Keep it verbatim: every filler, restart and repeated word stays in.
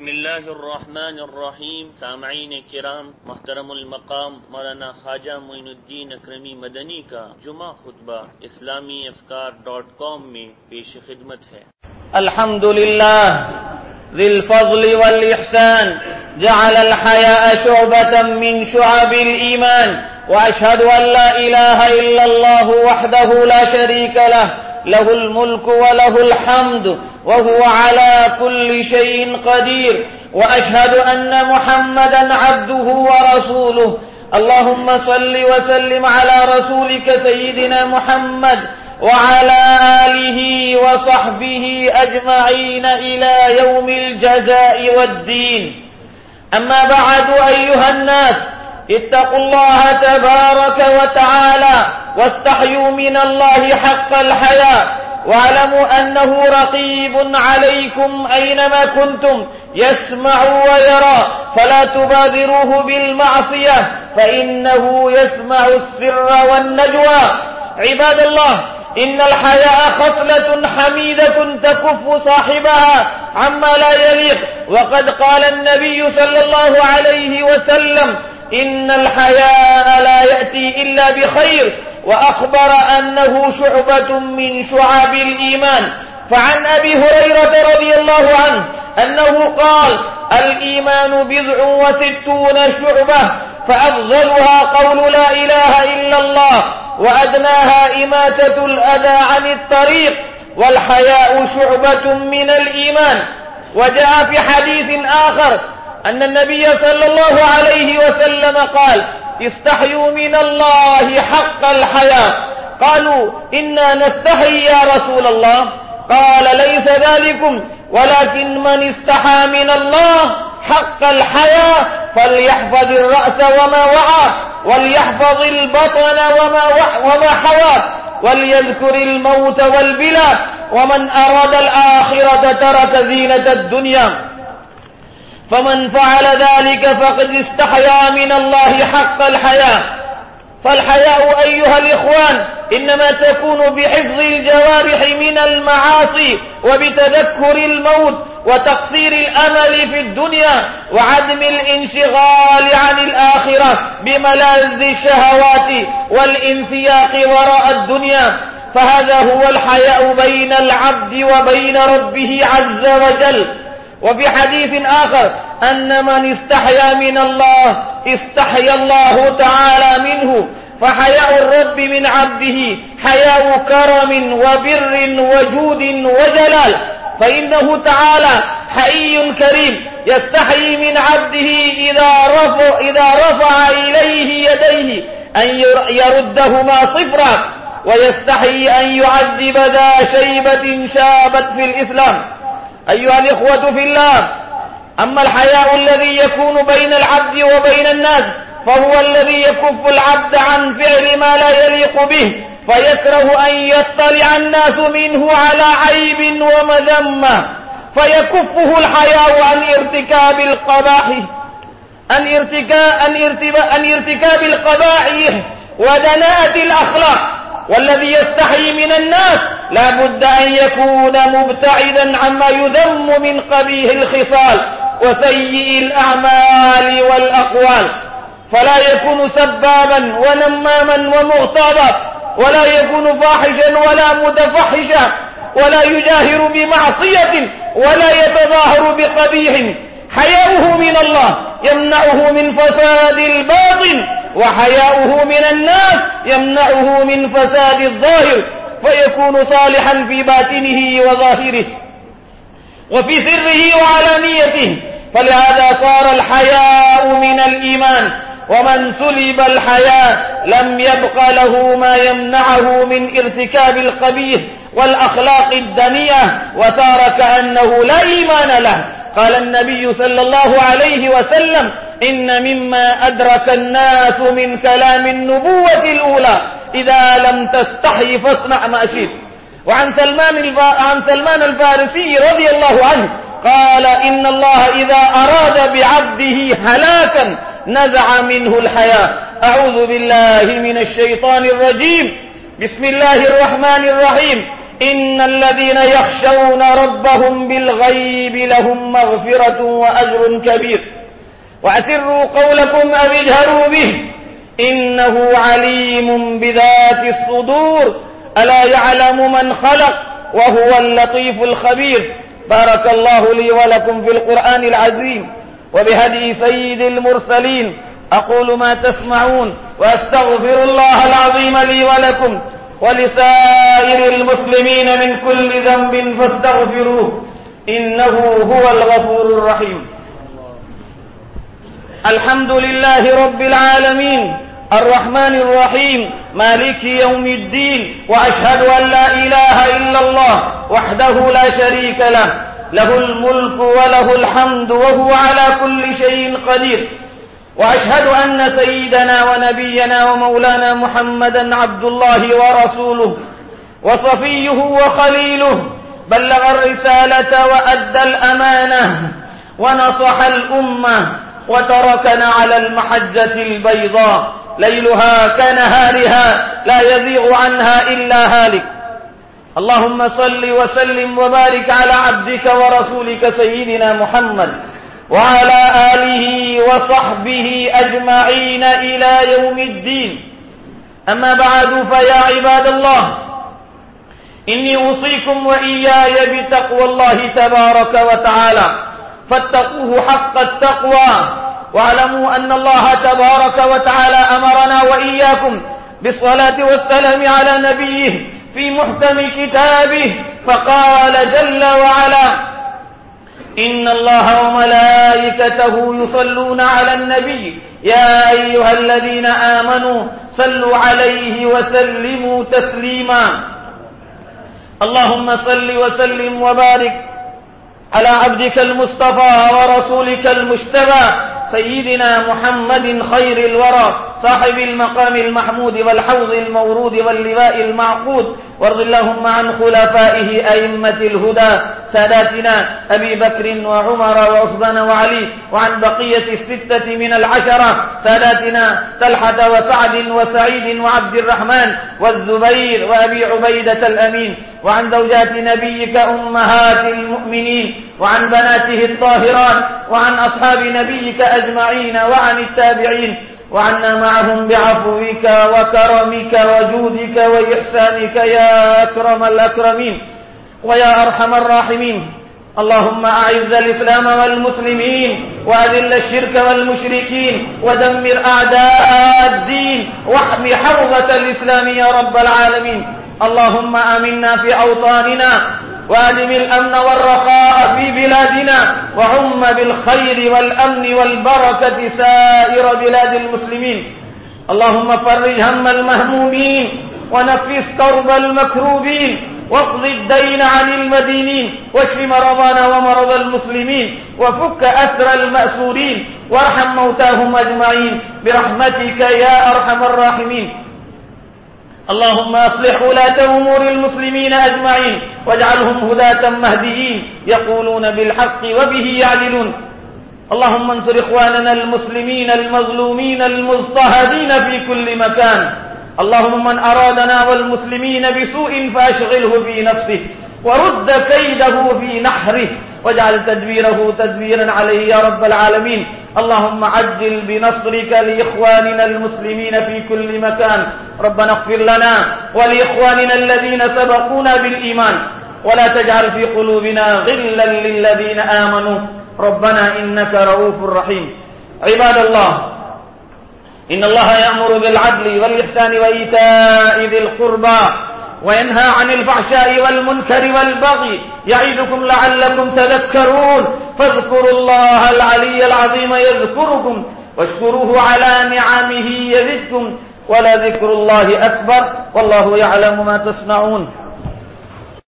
بسم اللہ الرحمن الرحیم. سامعین کرام، محترم المقام مولانا خواجہ معین الدین اکرمی مدنی کا جمعہ خطبہ اسلامی افکار ڈاٹ کام میں پیش خدمت ہے. الحمدللہ ذی الفضل والاحسان جعل الحیاء شعبة من شعب الایمان واشهد ان لا اله الا الله وحده لا شريك له له الملك وله الحمد وهو على كل شيء قدير وأشهد أن محمدا عبده ورسوله. اللهم صل وسلم على رسولك سيدنا محمد وعلى آله وصحبه أجمعين إلى يوم الجزاء والدين. أما بعد أيها الناس، اتقوا الله تبارك وتعالى واستحيوا من الله حق الحياء، واعلموا أنه رقيب عليكم أينما كنتم يسمع ويرى، فلا تبادروه بالمعصية فإنه يسمع السر والنجوى. عباد الله، إن الحياء خصلة حميدة تكف صاحبها عما لا يليق، وقد قال النبي صلى الله عليه وسلم: إن الحياء لا يأتي إلا بخير، وأخبر أنه شعبة من شعب الإيمان. فعن أبي هريرة رضي الله عنه أنه قال: الإيمان بضع وستون شعبة، فأفضلها قول لا إله إلا الله، وأدناها إماتة الأذى عن الطريق، والحياء شعبة من الإيمان. وجاء في حديث آخر أن النبي صلى الله عليه وسلم قال: استحيوا من الله حق الحياء. قالوا: إنا نستحي يا رسول الله. قال: ليس ذلكم، ولكن من استحى من الله حق الحياء فليحفظ الرأس وما وعى، وليحفظ البطن وما وما حوى، وليذكر الموت والبلى، ومن أراد الآخرة ترك زينة الدنيا. فمن فعل ذلك فقد استحيا من الله حق الحياء. فالحياء أيها الإخوان إنما تكون بحفظ الجوارح من المعاصي، وبتذكر الموت، وتقصير الأمل في الدنيا، وعدم الانشغال عن الآخرة بملاذ الشهوات والانسياق وراء الدنيا. فهذا هو الحياء بين العبد وبين ربه عز وجل. وفي حديث آخر أن من استحيا من الله استحيا الله تعالى منه. فحياء الرب من عبده حياء كرم وبر وجود وجلال، فإنه تعالى حي كريم يستحيي من عبده إذا رفع, إذا رفع إليه يديه أن يردهما صفرا، ويستحيي أن يعذب ذا شيبة شابت في الإسلام. أيها الإخوة في الله، أما الحياء الذي يكون بين العبد وبين الناس فهو الذي يكف العبد عن فعل ما لا يليق به، فيكره أن يطلع الناس منه على عيب ومذمة، فيكفه الحياء عن ارتكاب القبائح عن ارتكاب عن ارتكاب عن ارتكاب القبائح ودناءة الأخلاق. والذي يستحي من الناس لا بد أن يكون مبتعدا عما يذم من قبيح الخصال وسيء الأعمال والأقوال، فلا يكون سبابا ونماما ومغتابا، ولا يكون فاحشا ولا متفحشا، ولا يجاهر بمعصية ولا يتظاهر بقبيح. حياؤه من الله يمنعه من فساد الباطن، وحياؤه من الناس يمنعه من فساد الظاهر، فيكون صالحا في باطنه وظاهره وفي سره وعلانيته. فلهذا صار الحياء من الإيمان، ومن سلب الحياء لم يبق له ما يمنعه من ارتكاب القبيح والأخلاق الدنيئة، وصار كأنه لا إيمان له. قال النبي صلى الله عليه وسلم: إن مما أدرك الناس من كلام النبوة الأولى إذا لم تستحي فاصنع ما شئت. وعن سلمان عن سلمان الفارسي رضي الله عنه قال: إن الله إذا أراد بعبده هلاكا نزع منه الحياء. أعوذ بالله من الشيطان الرجيم. بسم الله الرحمن الرحيم. إن الذين يخشون ربهم بالغيب لهم مغفرة وأجر كبير وأسروا قولكم أو اجهروا به إنه عليم بذات الصدور ألا يعلم من خلق وهو اللطيف الخبير. بارك الله لي ولكم في القرآن العظيم وبهدي سيد المرسلين. أقول ما تسمعون وأستغفر الله العظيم لي ولكم ولسائر المسلمين من كل ذنب فاستغفروه إنه هو الغفور الرحيم. الحمد لله رب العالمين الرحمن الرحيم مالك يوم الدين وأشهد أن لا إله إلا الله وحده لا شريك له له الملك وله الحمد وهو على كل شيء قدير. وأشهد أن سيدنا ونبينا ومولانا محمدا عبد الله ورسوله وصفيه وخليله بلغ الرسالة وأدى الأمانة ونصح الأمة وتركنا على المحجة البيضاء ليلها كنهارها لا يزيغ عنها إلا هالك. اللهم صل وسلم وبارك على عبدك ورسولك سيدنا محمد وعلى آله وصحبه أجمعين إلى يوم الدين. أما بعد فيا عباد الله إني أوصيكم وإياي بتقوى الله تبارك وتعالى فاتقوه حق التقوى واعلموا أن الله تبارك وتعالى أمرنا وإياكم بالصلاة والسلام على نبيه في محكم كتابه فقال جل وعلا إن الله وملائكته يصلون على النبي يا أيها الذين آمنوا صلوا عليه وسلموا تسليما. اللهم صل وسلم وبارك على عبدك المصطفى ورسولك المجتبى سيدنا محمد خير الورى صاحب المقام المحمود والحوض المورود واللواء المعقود. وارض اللهم عن خلفائه أئمة الهدى ساداتنا أبي بكر وعمر وعثمان وعلي وعن بقية الستة من العشرة ساداتنا طلحة وسعد وسعيد وعبد الرحمن والزبير وأبي عبيدة الأمين وعن زوجات نبيك أمهات المؤمنين وعن بناته الطاهرات وعن أصحاب نبيك أجمعين وعن التابعين وعنا معهم بعفوك وكرمك وجودك وإحسانك يا أكرم الأكرمين ويا أرحم الراحمين. اللهم أعز الإسلام والمسلمين وأذل الشرك والمشركين ودمر أعداء الدين واحم حوزة الإسلام يا رب العالمين. اللهم آمنا في أوطاننا وأدم الأمن والرخاء في بلادنا وعم بالخير والأمن والبركة سائر بلاد المسلمين. اللهم فرج هم المهمومين ونفس كرب المكروبين واقض الدين عن المدينين واشف مرضانا ومرض المسلمين وفك أسر المأسورين وارحم موتاهم أجمعين برحمتك يا أرحم الراحمين. اللهم أصلح ولاة أمور المسلمين أجمعين واجعلهم هداة مهديين يقولون بالحق وبه يعدلون. اللهم انصر إخواننا المسلمين المظلومين المضطهدين في كل مكان. اللهم من أرادنا والمسلمين بسوء فأشغله في نفسه ورد كيده في نحره واجعل تدبيره تدبيرا عليه يا رب العالمين. اللهم عجل بنصرك لإخواننا المسلمين في كل مكان. ربنا اغفر لنا ولإخواننا الذين سبقونا بالإيمان ولا تجعل في قلوبنا غلا للذين آمنوا ربنا إنك رؤوف رحيم. عباد الله إن الله يأمر بالعدل والإحسان وإيتاء ذي القربى وينهى عن الفحشاء والمنكر والبغي يعظكم لعلكم تذكرون. فاذكروا الله العلي العظيم يذكركم واشكروه على نعمه يزدكم ولذكر الله أكبر والله يعلم ما تصنعون.